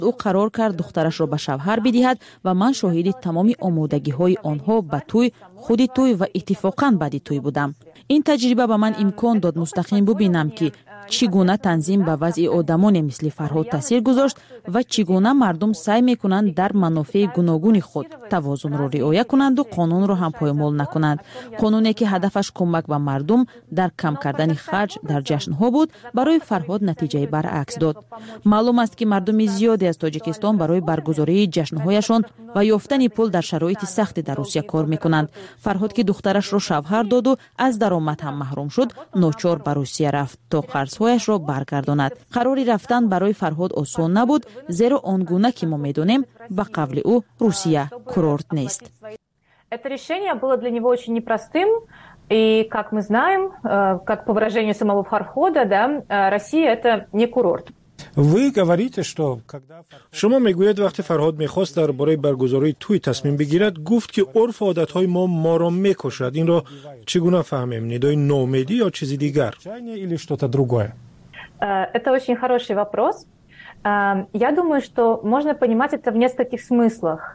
او قرار کرد دخترش را به شوهر بدهد و من شاهد تمام آمادگی‌های آنها به توی، خود توی و اتفاقاً بعد توی بودم. این تجربه به من امکان داد مستقیم ببینم که چگونه تنظیم به وضع آدمان مثل فرهاد تاثیر گذاشت و چگونه مردم سعی میکنند در منافع گوناگون خود توازن را رعایت کنند و قانون را هم پایمال نکنند. قانونی که هدفش کمک به مردم در کم کردن خرج در جشنها بود، برای فرهاد نتیجه برعکس داد. معلوم است که مردم زیادی از تاجیکستان برای برگزاری جشنهایشان و یافتن پول در شرایط سخت در روسیه کار میکنند. فرهاد که دخترش را شوهر داد و از درآمد هم محروم شد، ناچار به روسیه رفت تا قرضهایش را برگرداند. قراری رفتن برای فرهاد آسان نبود، زیرا آنگونه که ما میدونیم به قبل او روسیه کورورت نیست. Это решение было для него очень непростым, и, как мы знаем, как по выражению самого Фархода, да, Россия – это не курорт. شما میگوید وقتی فرهاد میخواست درباره برگزاری توی تصمیم بگیرد، گفت که عرف و عادتهای ما را میکشد. این را چگونه فهمیم؟ ندای ناامیدی یا چیزی دیگر؟ Это очень хороший вопрос. Я думаю, что можно понимать это в нескольких смыслах.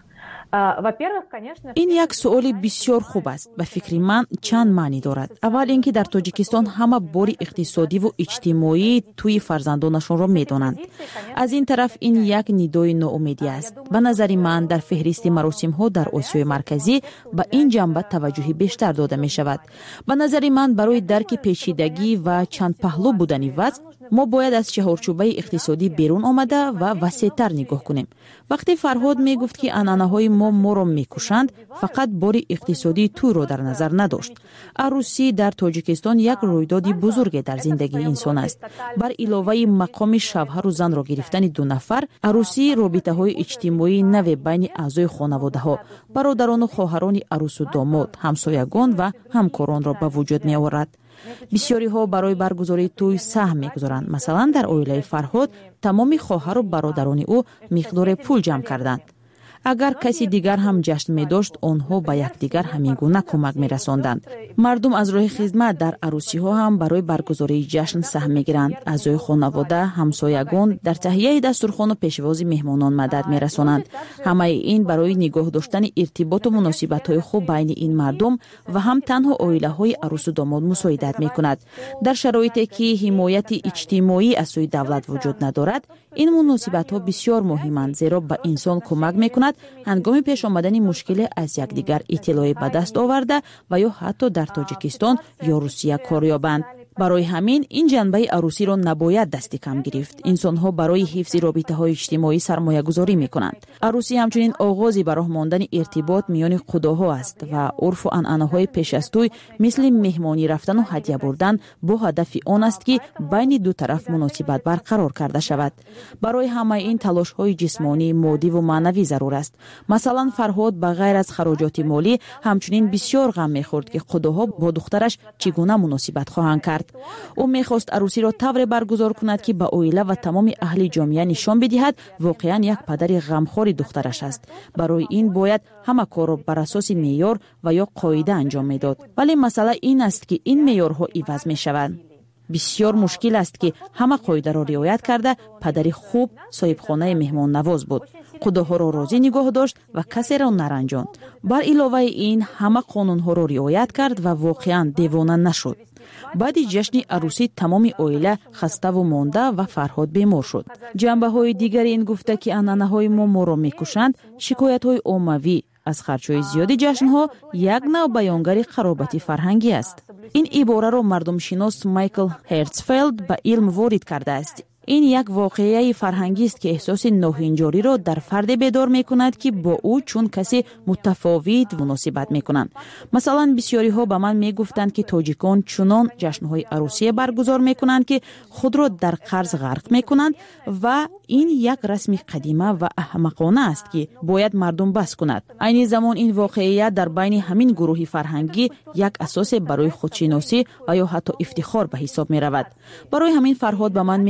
این یک سؤال بسیار خوب است. به فکر من چند معنی دارد. اول اینکه در تاجیکستان همه بار اقتصادی و اجتماعی توی فرزندانشان را میدانند. از این طرف این یک ندای ناامیدی است. به نظر من در فهرست مراسم ها در آسیای مرکزی به این جنبه توجه بیشتر داده می شود. به نظر من برای درک پیچیدگی و چند پهلو بودن وضع، ما باید از چهارچوبه اقتصادی بیرون آمده و وسیع‌تر نگاه کنیم. وقتی فرهاد می گفت که عنعنه‌های ما را میکشند، فقط بار اقتصادی تو را در نظر نداشت. عروسی در تاجیکستان یک رویداد بزرگ در زندگی انسان است. بر علاوه مقام شوهر و زن را گرفتن دو نفر، عروسی رابطه‌های اجتماعی نو بین اعضای خانواده‌ها، برادران و خواهران عروس و داماد، همسایگان و همکاران را به وجود می آورد. بسیاری ها برای برگزاری توی سهم میگذارند. مثلا در عائله فرهاد تمام خواهر و برادران او مقدار پول جمع کردند. اگر کسی دیگر هم جشن می داشت، آنها به یکدیگر همین گونه کمک می رساندند. مردم از راه خدمت در عروسی ها هم برای برگزاری جشن سهم می گیرند. اعضای خانواده، همسایگان در تهیه دسترخوان و پیشواز مهمانان مدد می رسانند. همه این برای نگاه داشتن ارتباط و مناسبت های خوب بین این مردم و هم تنها عائله های عروس و داماد مساعدت می کند. در شرایطی که حمایت اجتماعی از سوی دولت وجود ندارد، این مناسبت ها بسیار مهمند، زیرا به انسان کمک می کند هنگام پیش آمدن مشکل از یکدیگر اطلاع به دست آورده و یا حتی در تاجیکستان یا روسیه کار یابند. برای همین این جنبه عروسی را نباید دست کم گرفت. انسان‌ها برای حفظ رابطه‌های اجتماعی سرمایه‌گذاری می‌کنند. عروسی همچنین آغازی به راه ماندن ارتباط میان خداها است و عرف و عنعنه‌های پیش از توی مثل مهمانی رفتن و هدیه بردن با هدف آن است که بین دو طرف مناسبت برقرار کرده شود. برای همه این تلاش‌های جسمانی، مادی و معنوی ضرور است. مثلا فرهاد به غیر از خراجات مالی همچنین بسیار غم می‌خورد که خداها با دخترش چگونه مناسبت خواهند کرد. او میخواست عروسی را طوری برگزار کند که به عائله و تمام اهل جامعه نشان بدهد واقعا یک پدر غمخوار دخترش است. برای این باید همه کار را بر اساس معیار و یا قاعده انجام میداد. ولی مسئله این است که این معیارها عوض میشوند. بسیار مشکل است که همه قاعده را رعایت کرده پدری خوب صاحب خانه مهمان نواز بود. خداها را راضی نگاه داشت و کسی را نرنجاند. بر علاوه این همه قانونها را رعایت کرد و واقعا دیوانه نشد. بعد جشن عروسی تمام عائله خسته و مانده و فرهاد بیمار شد. جنبه های دیگری این گفته که عنعنه های ما را میکشند، شکایت های عمومی از خرچهای زیادی جشنها یک نوع بیانگر خرابت فرهنگی است. این عباره را مردم شناس مایکل هرتزفلد به علم وارد کرده است. این یک واقعه فرهنگی است که احساس ناهنجاری را در فرد بیدار می کند که با او چون کسی متفاوت مناسبت می کنند. مثلا بسیاری ها به من می گفتند که تاجیکان چنان جشنهای عروسی برگزار می کنند که خود را در قرض غرق می کنند و این یک رسم قدیمه و احمقانه است که باید مردم بس کند. عین زمان این واقعیت در بین همین گروه فرهنگی یک اساس برای خودشناسی و یا حتی افتخار به حساب می رود. برای همین فرهاد به من می گفت که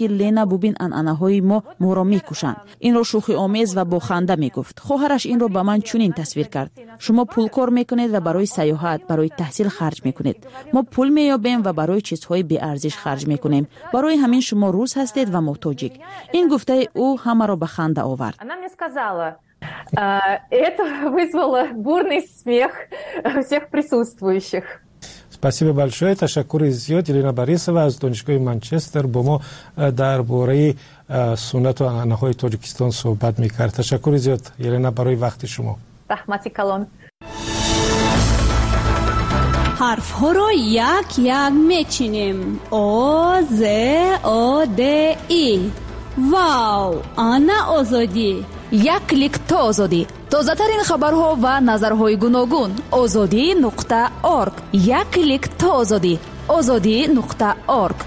ки лена бубин анъанаҳои моро мекушанд. Инро шӯхиомез ва бо ханда мегуфт. хоҳараш инро ба ман чунин тасвир кард: шумо пулкор мекунед ва барои саёҳат, барои таҳсил харҷ мекунед. мо пул меёбем ва барои чизҳои беарзиш харҷ мекунем. барои ҳамин шумо рус ҳастед ва мо тоҷик. Ин гуфтаи ӯ ҳамаро ба ханда овард. Это вызвало бурный смех всех присутствующих. Спасибо большое. Ташаккури зиёд. Елена Борисова аз донишгоҳи Манчестер бо мо дар бораи суннату анъанаҳои Тоҷикистон суҳбат мекард. Ташаккури зиёд Елена барои вақти шумо. Раҳмати калон. ҳарфҳоро як мечинем. О, З, О, Д, И. Вау, ана озодӣ. як клик то озодӣ. тозатарин хабарҳо ва назарҳои гуногун. озодӣ.орг. як клик то озодӣ. озодӣ.орг.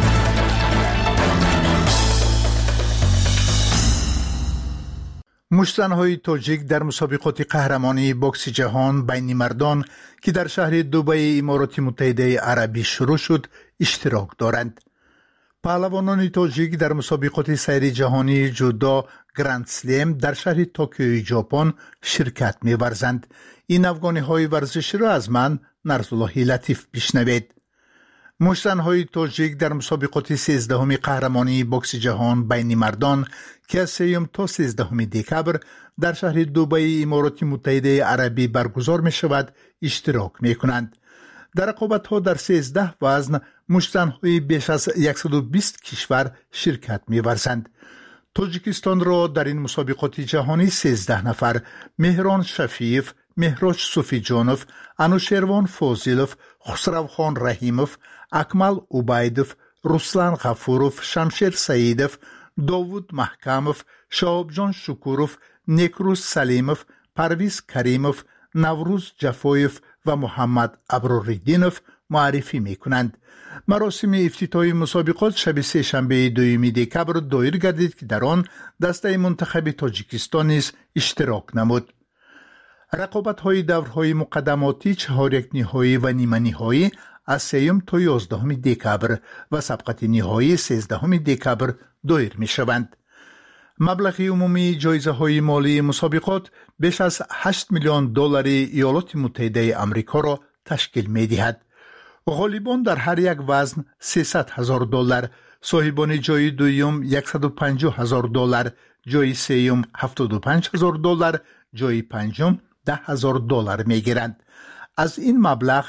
мушзанҳои тоҷик дар мусобиқоти қаҳрамонии бокси ҷаҳон байни мардон ки дар шаҳри Дубаи Имороти Муттаҳидаи Арабӣ шурӯъ шуд иштирок доранд. паҳлавонони тоҷик дар мусобиқоти сайри ҷаҳонии ҷудо Гранд Слем дар шаҳри Токиои Ҷопон ширкат меварзанд. ин афғониҳои варзиширо аз ман Нарзуллоҳи Латиф бишнавед. мушзанҳои тоҷик дар мусобиқоти 13-уми қаҳрамонии бокси ҷаҳон байни мардон ки аз 3 то 13 декабр дар шаҳри Дубаи Имороти Муттаҳидаи Арабӣ баргузор мешавад иштирок мекунанд. дар рақобатҳо дар 13 вазн мушзанҳои беш аз 120 кишвар ширкат меварзанд. тоҷикистонро дар ин мусобиқоти ҷаҳонӣ 13 нафар: меҳрон Шафиев, меҳроҷ Суфиҷонов, Анушервон Фозилов, Хусравхон Раҳимов, Акмал Убайдов, Руслан Ғафуров, Шамшер Саидов, Довуд Маҳкамов, Шаҳобҷон Шукуров, Некрӯз Салимов, Парвиз Каримов, Наврӯз Ҷафоев ва Муҳаммад Аброриддинов муаррифӣ мекунанд. маросими ифтитоҳи мусобиқот шаби сешанбеи 2 декабр доир гардид ки дар он дастаи мунтахаби Тоҷикистон низ иштирок намуд. рақобатҳои даврҳои муқаддамотӣ, чаҳорякниҳоӣ ва ниманиҳоӣ аз 3 то 11 декабр ва сабқати ниҳоӣ 13 декабр доир мешаванд. маблағи умумии ҷоизаҳои молии мусобиқот беш аз $8 миллион Иёлоти Муттаҳидаи Амрикоро ташкил медиҳад. ғолибон дар ҳар як вазн $300,000, соҳибони ҷои дуюм $150,000, ҷои сеюм $75,000, ҷои панҷум $10,000 мегиранд. аз ин маблағ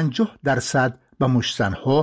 50% ба мушзанҳо,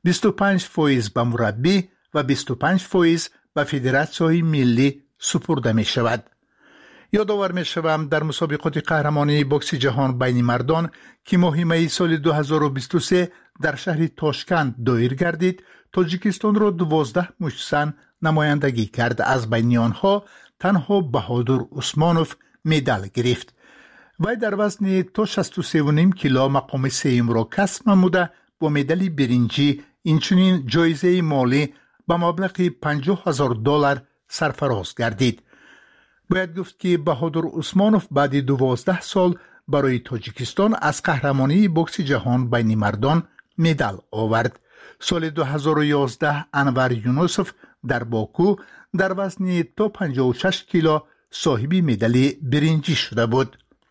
25% ба мураббӣ ва 25% ба Федератсияҳои миллӣ супурда мешавад. ёдовар мешавам дар мусобиқоти қаҳрамонии бокси ҷаҳон байни мардон ки моҳи майи соли 2023 дар шаҳри Тошканд доир гардид, Тоҷикистонро 12 мушзан намояндагӣ кард. аз байни онҳо танҳо Баҳодур Усмонов медал гирифт. вай дар вазни то 63 кило мақоми сеюмро касб намуда бо медали биринҷӣ инчунин ҷоизаи молӣ ба маблағи $50,000 сарфароз гардид. бояд гуфт ки Баҳодур Усмонов баъди 12 сол барои Тоҷикистон аз қаҳрамонии бокси ҷаҳон байни мардон медал овард. соли 2011 Анвар Юнусов дар Боку дар вазни то 56 кило соҳиби медали биринҷӣ шуда буд.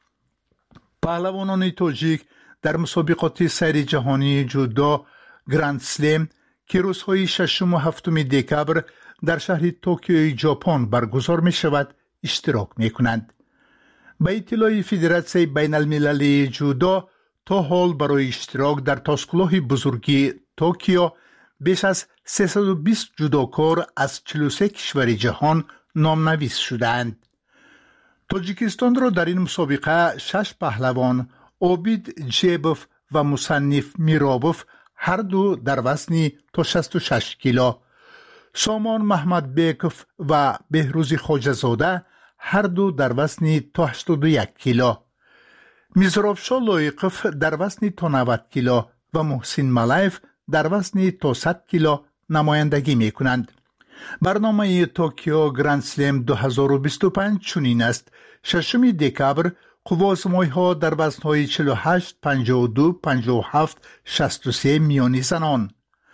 паҳлавонони тоҷик дар мусобиқоти сайри ҷаҳонии ҷудо Гранд Слем ки рӯзҳои 6 ва 7 декабр дар шаҳри Токиои Ҷопон баргузор мешавад иштирок мекунанд. ба иттилои Федератсияи байналмилалии ҷудо то ҳол барои иштирок дар тосқулоҳи бузурги Токио беш аз 320 ҷудокор аз 43 кишвари ҷаҳон номнавис шудаанд. Тоҷикистонро дар ин мусобиқа 6 паҳлавон Обид Ҷебов ва Мусанниф Миробов ҳар ду дар вазни то 66 кило, Сомон Маҳмадбеков ва Беҳрӯзи Хоҷазода ҳар ду дар вазни то 81 кило, Мизробшо Лоиқов дар вазни то 90 кило ва Муҳсин Малаев дар вазни то 100 кило намояндагӣ мекунанд. барномаи Токио Гранд Слем 2025 чунин аст. 6 декабр қуввозмойҳо дар вазнҳои 48, 52, 57, 63 миёни занон.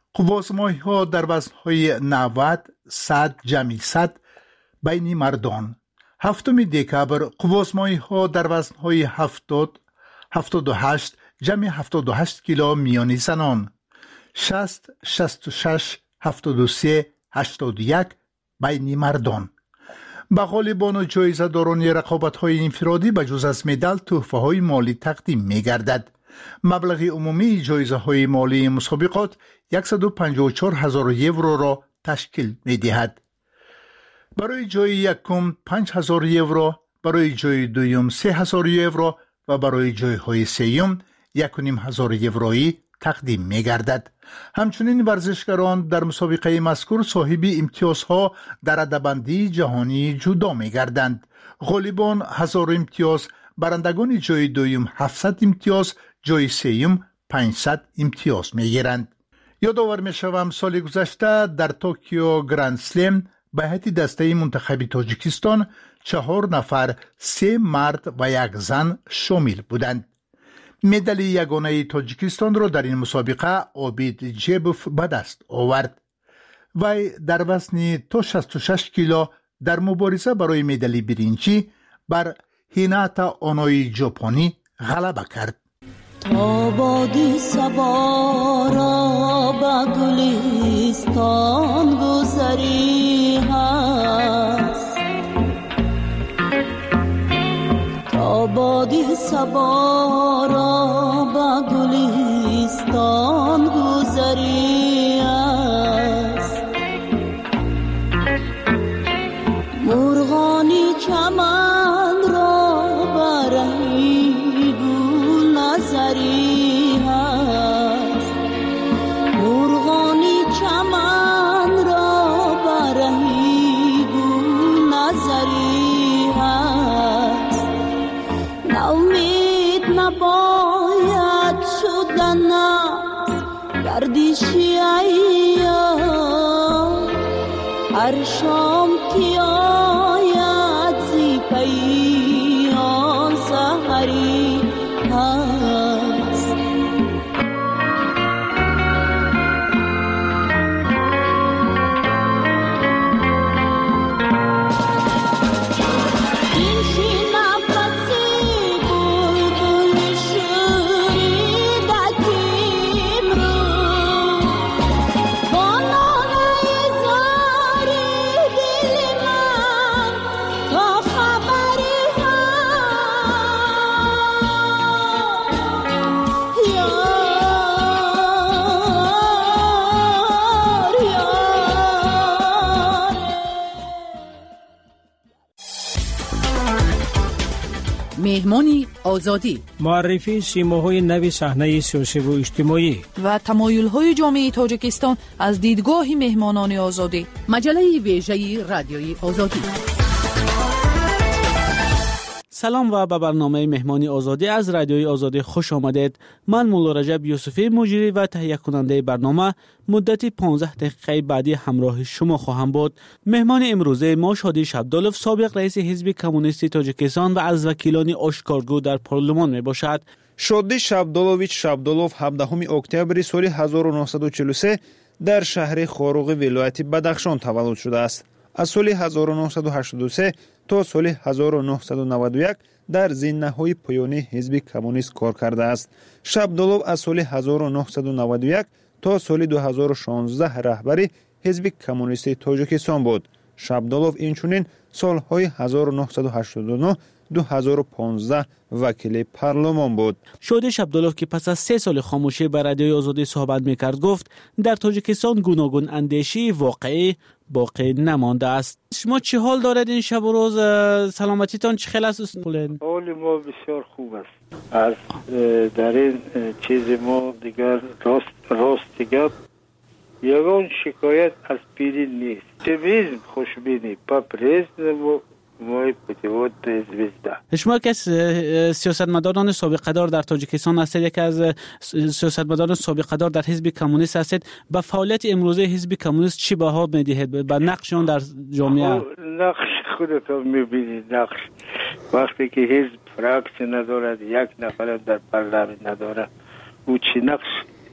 قوازمایی‌ها در وزن‌های 90 100 جمعی 100 بین مردان. 7 دکبر قوازمایی‌ها در وزن‌های 70 78 جمعی 78 کیلو میان زنان. 60 66 73 81 بین مردان. به غالبان و جایزه داران رقابت‌های انفرادی به جز از مدال تحفه‌های مالی تقدیم می‌گردد. مبلغ عمومی جایزه‌های مالی مسابقات 154,000 یورو را تشکیل می‌دهد. برای جای یکم 5,000 یورو، برای جای دوم 3,000 یورو و برای جای‌های سوم 1,500 یورویی تقدیم می‌گردد. همچنین ورزشکاران در مسابقه مذکور صاحب امتیازها در رده‌بندی جهانی جدا می‌گردند. غالبان 1000 امتیاز، برندگان جای دوم 700 امتیاز، جای سوم 500 امتیاز می‌گیرند. یادآور می‌شوم سال گذشته در توکیو گرند سلم به هیئت دسته منتخب تاجیکستان 4 نفر، 3 مرد و 1 زن شامل بودند. مدال یگانه تاجیکستان را در این مسابقه عابد جیبوف به دست آورد. وی در وزن تا 66 کیلو در مبارزه برای مدال برنجی بر هیناتا اونوی ژاپنی غلبه کرد. تا بادی صبا را به گلستان گذری هست، تا بادی صبا را به گلستان گذری هست. مرغانی چمن را برهی گل نظری هست، مرغانی چمن را برهی گل نظری هست. ناامید نباید شدن گردشی ایام، هر شام که آید زی پیام سحری هست. این شی نفسی بلبل شوریده کیمرو، با ناله زاری دل من تا خبری هست. مهمانی آزادی، معرفی سیماهای نو صحنه سیاسی و اجتماعی و تمایل‌های جامعه تاجیکستان از دیدگاه مهمانان آزادی. مجله ویژه رادیوی آزادی. سلام و به برنامه مهمانی آزادی از رادیوی آزادی خوش آمدید. من مولا رجب یوسفی مجری و تهیه کننده برنامه مدت 15 دقیقه بعدی همراه شما خواهم بود. مهمان امروزه ما شادی شبدالوف، سابق رئیس حزب کمونیست تاجیکستان و از وکیلان آشکارگو در پارلمان می باشد. شادی شبدالوویچ شبدالوف 17 اکتبر سال 1943 در شهر خاروغ ولایت بدخشان تولد شده است. از سال 1983 تا سال 1991 در زینه‌های پایانی حزب کمونیست کار کرده است. شبدالوف از سال 1991 تا سال 2016 رهبر حزب کمونیست تاجیکستان بود. شبدالوف اینچنین سالهای 1989 2015 وکیل پارلمان بود. شادی شبدالوف که پس از 3 سال خاموشی بر رادیوی آزادی صحبت می‌کرد گفت در تاجیکستان گوناگون اندیشی واقعی باقی نمانده است. شما چه حال دارید این شب و روز؟ سلامتیتان چه خیلی است؟ حال ما بسیار خوب است. از در این چیز ما دیگر راست گپ یگان شکایت از پیری نیست. تمیز خوشبینی پاپریز مای پتیوت زویزده. شما که سیاستمداران سابقه‌دار در تاجیکستان هستید، یک از سیاستمداران سابقه‌دار در حزب کمونیست هستید، با فعالیت امروزه حزب کمونیست چی بها میدهید؟ با نقششون در جامعه؟ نقش خودت میبینید. نقش وقتی که حزب فراکسی ندارد، یک نفر در پارلمان نداره، او چی نقش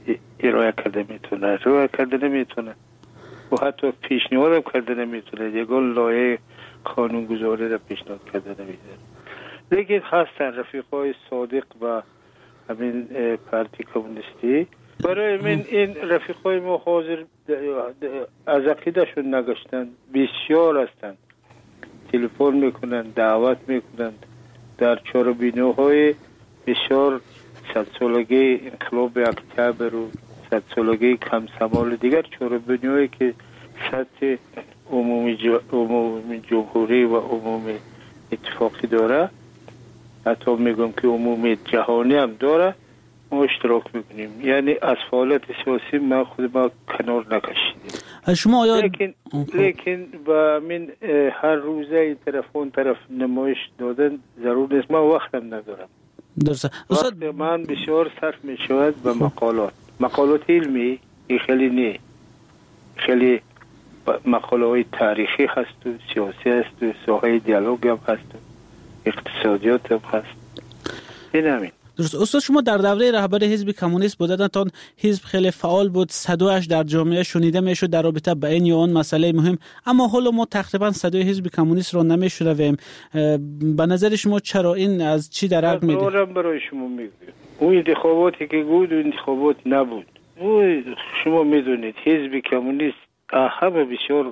ارائه کرده میتونه، ارائه کرده نمیتونه و حتی پیشنهاد هم کرده نمیتونه، یگان لایه قانونگذاری را پیشنهاد کرده نمیتونه. لیکن هستن رفیقای صادق و همین پارتی کمونیستی. برای من این رفیقای ما حاضر از عقیدهشون نگشتن، بسیار هستند، تلفن میکنن، دعوت میکنن در چهاربینوهای بسیار 100 سالگی انقلاب اکتبر و 100 سالگی کمسمال دیگر چهاربینوهایی که سطح عمومی جمهوری و عمومی اتفاقی داره، حتی میگم که عمومی جهانی هم داره، ما اشتراک میکنیم. یعنی از فعالیت سیاسی ما خود ما کنار نکشیدیم. شما آیا لیکن با من هر روزه این طرف اون طرف نمایش دادن ضرور نیست، ما وقتم ندارم. درسته. وقت من بسیار صرف میشود به مقالات علمی، خیلی نه، خیلی مقاله های تاریخی هست و سیاسی هست و ساحه دیالوگ هم هست و اقتصادیات هم هست. این همین. درست. استاد شما در دوره رهبر حزب کمونیست بودن، تا حزب خیلی فعال بود، صدایش در جامعه شنیده میشد در رابطه با این یا آن مسئله مهم، اما حالا ما تقریبا صدای حزب کمونیست را نمیشنویم. به نظر شما چرا این از چی درک میده؟ برای شما میگم اون انتخاباتی که بود انتخابات نبود. شما میدونید حزب کمونیست همه بسیار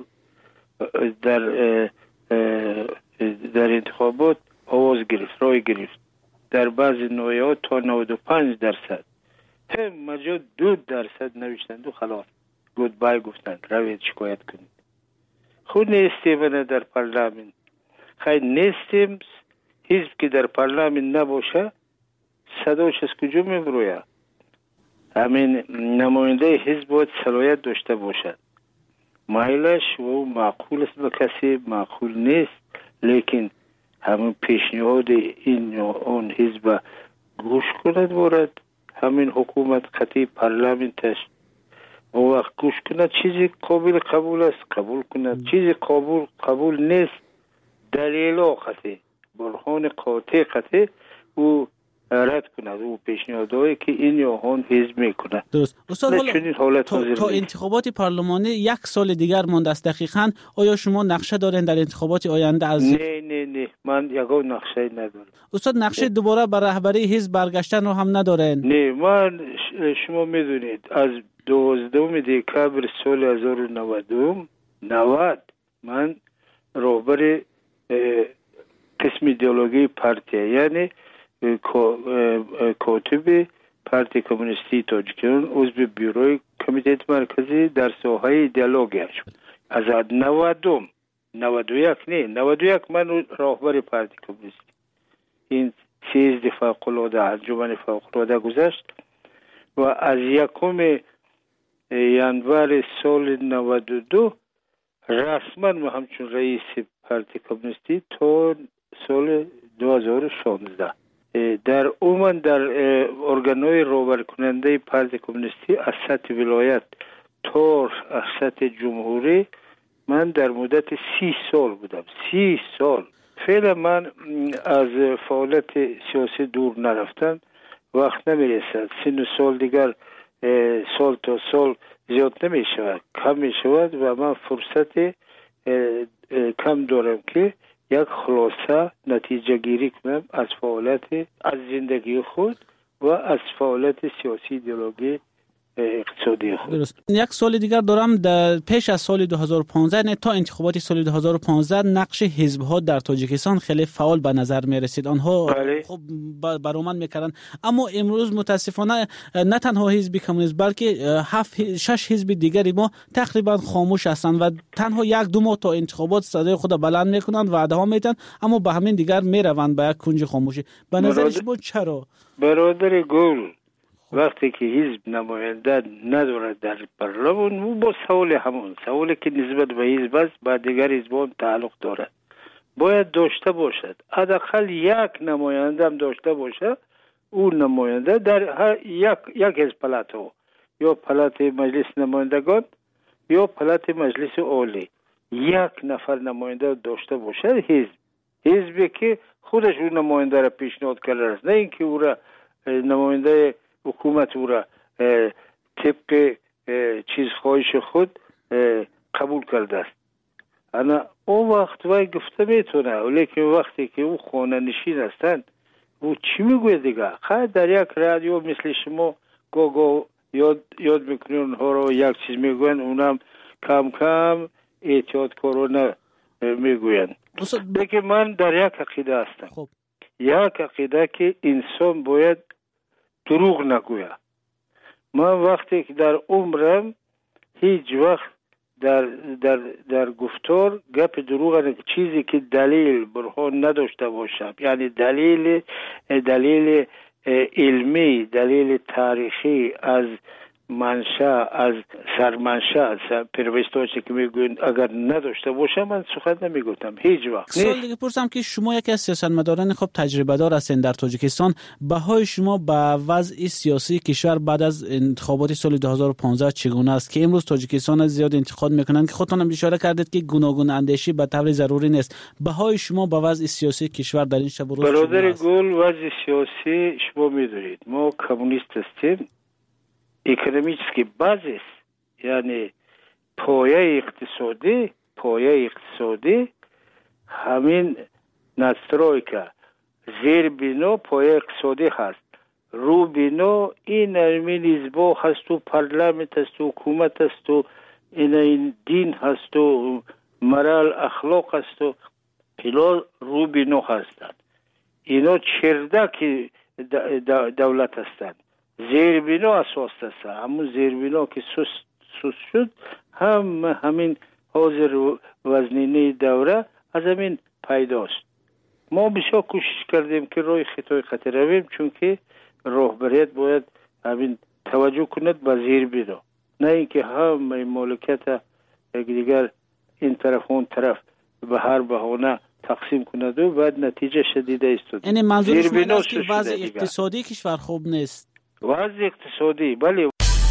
در انتخابات آواز گرفت، رای گرفت، در بعضی نوعات تا 95%، هم مجا 2% نوشتند و خلاص گودبای گفتند روید شکایت کنید. خود نیستیم در پارلمان، خیلی نیستیم. حزب که در پارلمان نباشه صداش از کجا میبروید؟ همین نماینده حزب باید صلاحیت داشته باشد، مایلش و معقول است به کسی معقول نیست، لیکن همین پیشنهاد این یا اون حزب گوش کند بارد، همین حکومت قطعی پارلمانتش و وقت گوش کند چیزی قابل قبول است قبول کند، چیزی قبول نیست دلیل قطعی برهان قاطع قطعی او رد کند او پیشنهادایی که این یا اون حزب میکنه. درست. استاد تا انتخابات پارلمانی 1 سال دیگر مانده است دقیقاً، آیا شما نقشه دارین در انتخابات آینده؟ از نه من یگان نقشه ندارم. استاد نقشه دوباره بر رهبری حزب برگشتن رو هم ندارین؟ نه، من شما میدونید از 12 دکبر سال 1990 من رهبر قسم ایدئولوژی پارتی، یعنی کاتب پارتی کمونیستی تاجیکستان، عضو بیروی کمیته مرکزی در ساحه ایدئولوژی شد. از 91 من راهبر پارتی کمونیستی. این 13 فوق‌العاده انجمن فوق‌العاده گذشت و از 1 ینوار سال 92 رسما من همچون رئیس پارتی کمونیستی تا سال 2016 در عموم در ارگان‌های راهبر کننده پارتی کمونیستی از سطح ولایت تا سطح جمهوری من در مدت 30 سال بودم. 30 سال. فعلا من از فعالیت سیاسی دور نرفتم، وقت نمیرسد. سن سال دیگر سال تا سال زیاد نمی شود، کم می شود و من فرصت کم دارم که یک خلاصه نتیجه گیری کنم از فعالیت از زندگی خود و از فعالیت سیاسی ایدئولوژی اقتصادی خود. درست. 1 سال دیگر دارم، در پیش از سال 2015 نه تا انتخابات سال 2015 نقش حزب‌ها در تاجیکستان خیلی فعال به نظر می رسید. آنها خب برآمد میکردن، اما امروز متاسفانه نه تنها حزب کمونیست بلکه 6 حزب دیگری ما تقریبا خاموش هستند و تنها 1-2 ماه تا انتخابات صدای خود بلند میکنند، وعده ها میدن، اما به همین دیگر میروند به یک کنج خاموشی. به نظر شما چرا؟ برادر گل، وقتی که حزب نماینده ندارد در پارلمان، او با سوالی که نسبت به حزب است با دیگر حزبان تعلق دارد باید داشته باشد. حداقل 1 نماینده هم داشته باشد. اون نماینده در یک حزب پلاتو، یا پلات مجلس نمایندگان یا پلات مجلس عالی، 1 نفر نماینده داشته باشد. حزبی که خودش اون نماینده را پیشنهاد کرده است، نه اینکه او را نماینده حکومت او را طبق چیز خواهش خود قبول کرده است. انا اون وقت وای گفته میتونه، ولیکن وقتی که او خانه نشین هستند او چی میگوید دیگه؟ خیلی در یک رادیو مثل شما گو یاد میکنین اونها رو یک چیز میگوین، اونم کم کم احتیاط کارانه میگوین. لیکن من در یک عقیده هستم، یک عقیده که انسان باید دروغ نگوید. من وقتی که در عمرم هیچ وقت در گفتار گپ دروغ، چیزی که دلیل برهان نداشته باشم، یعنی دلیل علمی، دلیل تاریخی از منشأ، از سرمنشأ، پیروستوچی که میگوین اگر نداشته باشم من سخن نمیگفتم هیچ وقت. سوال دیگه پرسم که شما یکی از سیاستمداران خب تجربه دار هستین در تاجیکستان، بهای شما به وضع سیاسی کشور بعد از انتخابات سال 2015 چگونه است که امروز تاجیکستان زیاد انتقاد میکنن که خودتون هم اشاره کردید که گوناگون اندیشی به طور ضروری نیست، بهای شما به وضع سیاسی کشور در این شب و روز برادر گل، وضع سیاسی شما میدونید ما کمونیست هستیم، اکونومیسکی بازیس یعنی پایه اقتصادی همین نسترویکا زیر بینو پایه اقتصادی هست، رو بینو این همین حزب هست و پارلمانت هست و حکومت هست و این دین هست و مرال اخلاق هست و پیلا رو بینو هستند. اینا چردک دولت هستند. زیربینا اساس است، همون زیربینا که سوس شد همین حاضر وزنینه دوره از همین پیداست. ما بسیار کوشش کردیم که روی خطای خطی رویم، چون که راهبریت باید همین توجه کند به زیربینا، نه اینکه همه مملکت دیگر این طرف اون طرف به هر بهانه تقسیم کند و بعد نتیجه شدیده است. یعنی منظور شما است که وضع اقتصادی کشور خوب نیست؟ وضع اقتصادی بله.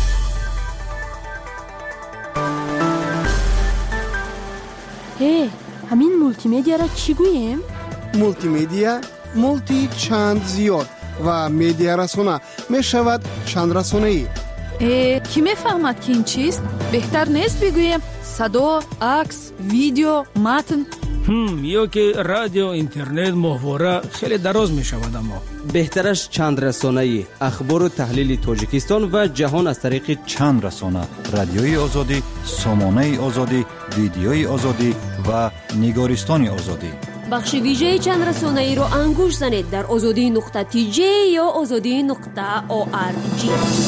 همین مولتی میدیا را چی گوییم؟ مولتی میدیا مولتی چند زیاد و میدیا رسانه می شود چند رسانه ای. کی میفهمد که این چیست؟ بهتر نیست بگویم صدا، عکس، ویدیو، متن؟ یا که رادیو، اینترنت، محوره خیلی دراز می شود. اما بهترش چند رسانه‌ای، اخبار و تحلیل تاجیکستان و جهان از طریق چند رسانه: رادیوی آزادی، سامانه آزادی، ویدیوی آزادی و نگارستان آزادی. بخش ویژه چند رسانه‌ای رو انگوش زنید در azadi.tj یا azadi.org.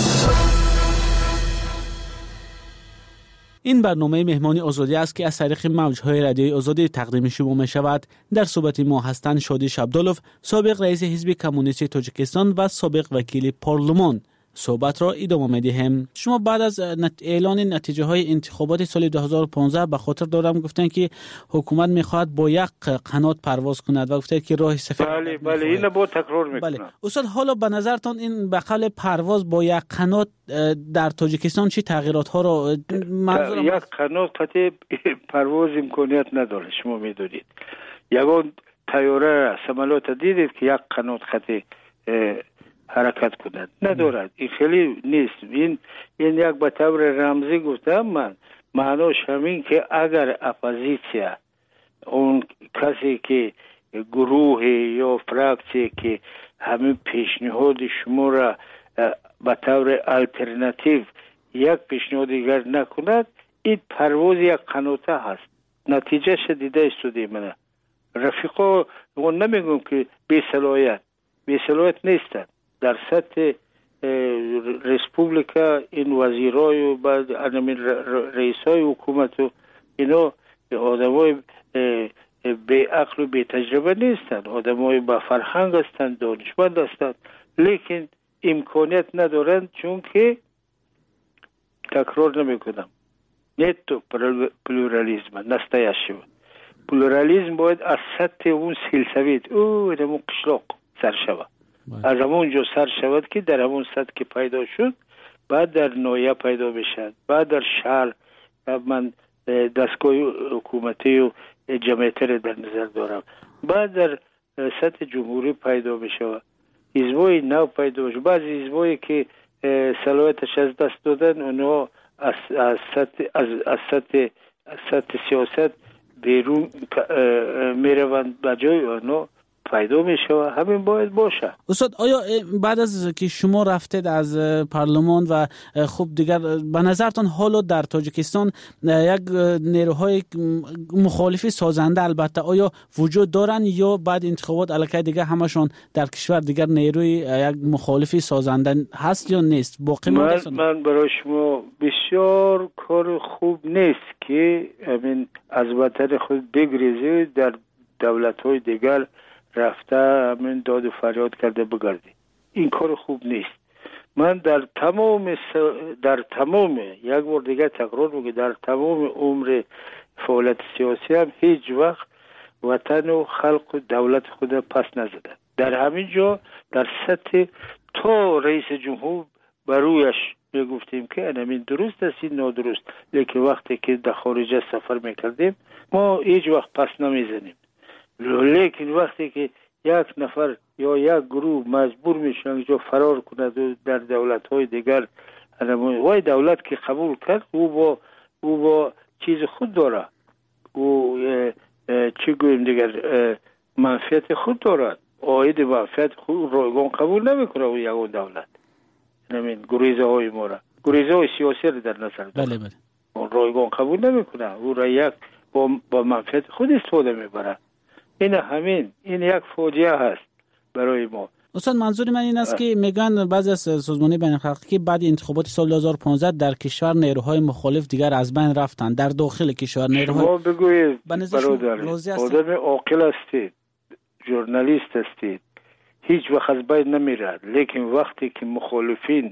این برنامه مهمانی آزادی است که از طریق موج‌های رادیوی آزادی تقدیم شما می شود. در صحبت ما هستند شادی شبدالوف، سابق رئیس حزب کمونیست تاجیکستان و سابق وکیل پارلمان. صحبت را ادامه می‌دهیم. شما بعد از اعلان نتیجه های انتخابات سال 2015 به خاطر دارم گفتن که حکومت می‌خواهد با یک قنات پرواز کند و گفتید که راه سفید. بله اینو با تکرار می‌کنم. بله استاد، حالا به نظرتون این به قول پرواز با یک قنات در تاجیکستان چه تغییرات‌ها را یک قنات قطعی پرواز امکانیت نداره. شما می‌دونید یگان طیاره سمالات دیدید که یک قنات خطی حرکت کند ندارد. این خیلی نیست. این یک به طور رمزی گفتم من، معناش همین که اگر اپوزیسیا، اون کسی که گروه یا فراکسی که همین پیشنهاد شما را به طور الटरनेटिव یک پیشنهاد دیگر نکند، این پرواز یک قناته هست. نتیجه شدیده استودی من رفیقا اون نمیگم که بی صلاحیت نیستند. در سطح ریسپوبلیکا این وزیرای و بعد رئیسای حکومت و اینا آدمای بی عقل و بی تجربه نیستند، آدمای با فرهنگ هستند، دانشمند هستند، لیکن امکانیت ندارند، چون که تکرار نمیکنم نتو پلورالیزم نستایشی. پلورالیزم باید از سطح اون سلسویت او در قشلاق سر شود، از همون جو سر شود که در همون سطح که پیدا شد بعد در نویه پیدا بشد، بعد در شهر من دستگاه حکومتی و جمعیتی را در نظر دارم، بعد در سطح جمهوری پیدا بشود، حزبای نو پیدا بشود. بعضی حزبایی که صلاحیتش از دست دادن، اونا از سطح سیاست بیرون میروند، بجای اونا پیدا میشه. همین باید باشه. استاد، آیا بعد از که شما رفتید از پارلمان و خب دیگر به نظرتان حالا در تاجیکستان یک نیروهای مخالفی سازنده البته آیا وجود دارن یا بعد انتخابات الکی دیگه همشون در کشور دیگر نیروی یک مخالفی سازنده هست یا نیست؟ باقی من برای شما بسیار کار خوب نیست که همین از وطن خود بگریزی در دولت‌های دیگر رفته همین داد و فریاد کرده بگردی. این کار خوب نیست. من در تمام یک بار دیگه تکرار میگم، در تمام عمر فعالیت سیاسی هم هیچ وقت وطن و خلق و دولت خود پس نزده. در همین جا در سطح تا رئیس جمهور برویش میگفتیم که همین درست است، این نادرست، لیکن وقتی که در خارج سفر میکردیم ما هیچ وقت پس نمیزنیم. لیکن وقتی که یک نفر یا یک گروه مجبور میشن اینجا فرار کند و در دولت‌های دیگر، وای دولت که قبول کرد او با چیز خود داره، او چی گویم دیگر منفعت خود دارد، عاید منفعت خود رایگان قبول نمیکنه او یک دولت. همین گریزه های ما را، گریزه های سیاسی را در نظر داره. بله. رایگان قبول نمیکنه، او را یک با منفعت خود استفاده میبره. این یک فاجعه هست برای ما. استاد، منظور من این است که میگن بعضی از سازمان‌های بین‌المللی که بعد انتخابات سال 2015 در کشور نیروهای مخالف دیگر از بین رفتن، در داخل کشور نیروهای شما بگویید برادر، آدم عاقل هستید، ژورنالیست هستید، هیچ وقت از بین نمیره، لیکن وقتی که مخالفین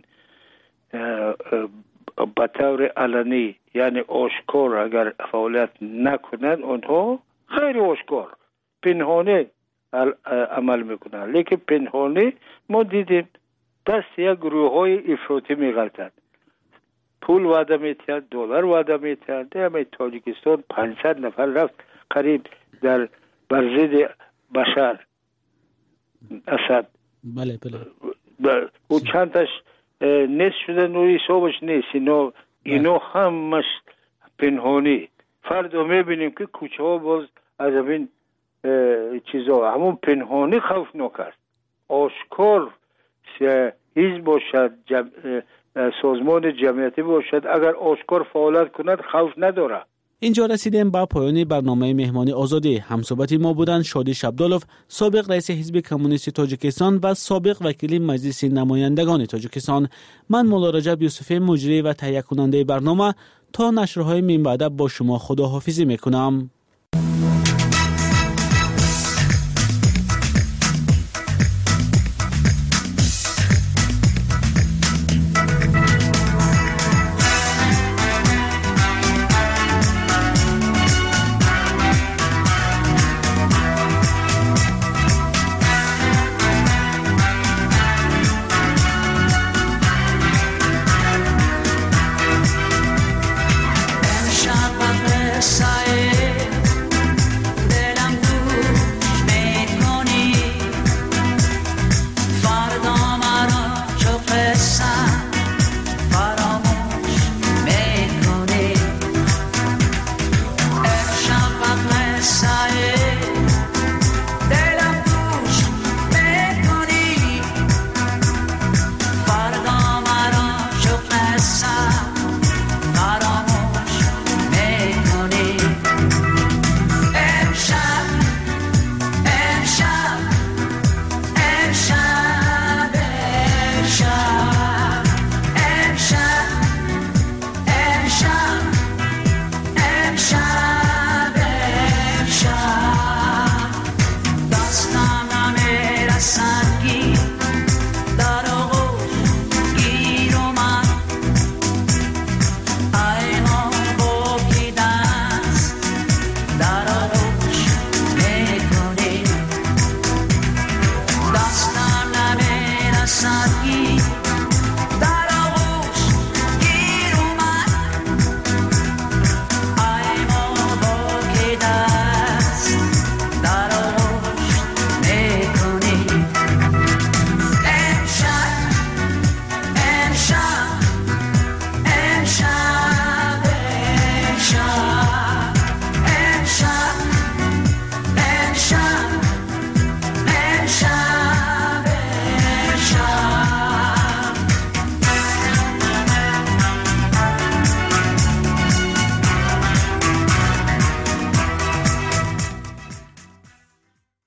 به طور علنی یعنی آشکار اگر فعالیت نکنند، آنها خیلی آشکار پنهانه عمل میکنن، لیکن پنهانه ما دیدیم دست یک گروه های افراطی میغلطند، پول وعده میتند، دلار وعده میتند. در تاجیکستان 500 نفر رفت قریب در برزید بشار اسد. بله. و چندش نیست شدن و حسابش نیست. اینا همش پنهانی. فردا میبینیم که کوچه ها باز از این چیزا همون پنهانی خوفناک است. آشکار حزب باشد، سازمان جمعیتی باشد، اگر آشکار فعالیت کند خوف نداره. اینجا رسیدیم به پایان برنامه مهمانی آزادی. همصحبت ما بودند شادی شبدالوف، سابق رئیس حزب کمونیست تاجیکستان و سابق وکیل مجلس نمایندگان تاجیکستان. من مولا رجب یوسفی، مجری و تهیه کننده برنامه، تا نشرهای من بعد با شما خداحافظی میکنم.